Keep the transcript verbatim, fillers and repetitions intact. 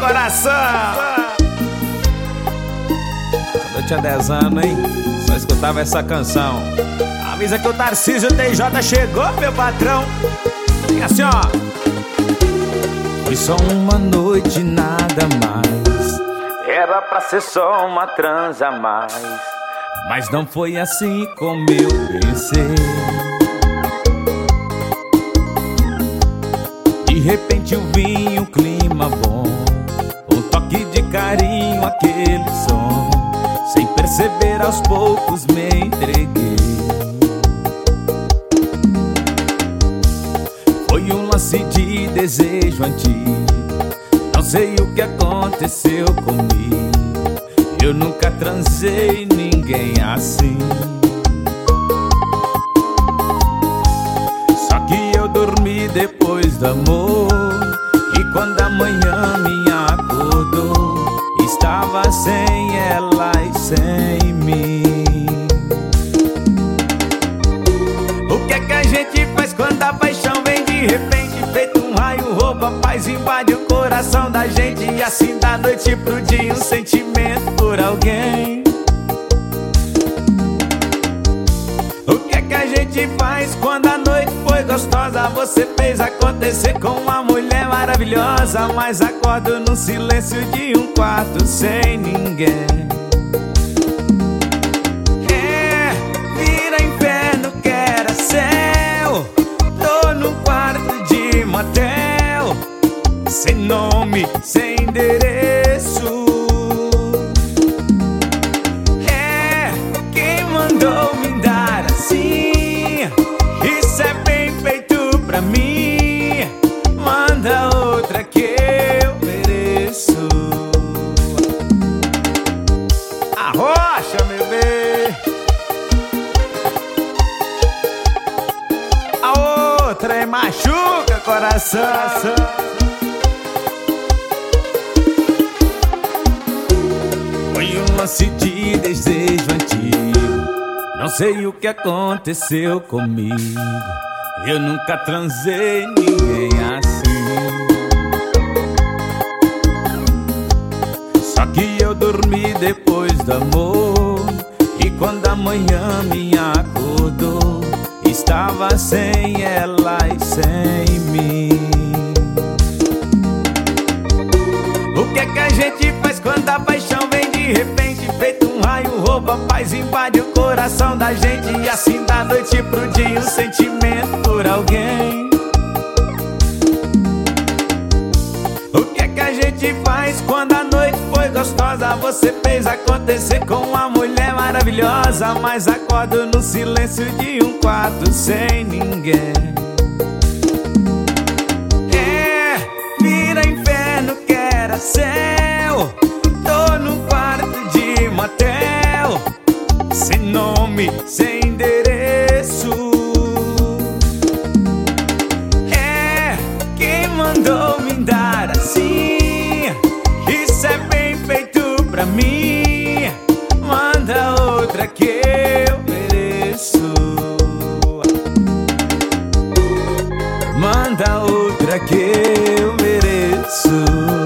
coração. Quando eu tinha dez anos, hein, só escutava essa canção. Avisa que o Tarcísio T J chegou, meu patrão. E assim, ó. Foi só uma noite, nada mais. Era pra ser só uma transa a mais, mas não foi assim como eu pensei. De repente eu vi um clima bom, um toque de carinho, aquele som. Sem perceber, aos poucos me entreguei. Foi um lance de desejo antigo, não sei o que aconteceu comigo. Eu nunca transei ninguém assim. Só que eu dormi depois do amor, e quando a manhã me acordou, estava sem ela e sem mim. O que é que a gente faz quando a paixão vem de repente? Feito um raio, rouba a paz, invade o coração da gente. E assim da noite pro dia um sentimento por alguém. O que é que a gente faz quando a noite foi gostosa? Você fez acontecer com uma mulher maravilhosa, mas acordo no silêncio de um quarto sem ninguém. É, vira inferno que era céu. Tô num quarto de motel, sem nome, sem endereço. É, quem mandou me dar assim? Isso é bem feito pra mim. Manda outra que eu mereço. Arrocha, meu bem. A outra é machuca coração. Foi um lance de desejo antigo, não sei o que aconteceu comigo. Eu nunca transei ninguém assim. Só que eu dormi depois do amor, e quando a manhã me acordou, estava sem ela e sem mim. O que é que a gente faz quando a paixão vem de repente? Feito um raio, rouba a paz, invade o coração da gente. E assim da noite pro dia um sentimento por alguém. O que é que a gente faz quando a noite foi gostosa? Você fez acontecer com uma mulher maravilhosa, mas acordo no silêncio de um quarto sem ninguém. É, vira inferno que era céu. Tô num quarto de motel, sem nome, sem endereço. É, quem mandou me dar assim? Isso é bem feito pra mim. Manda outra que eu mereço. Manda outra que eu mereço.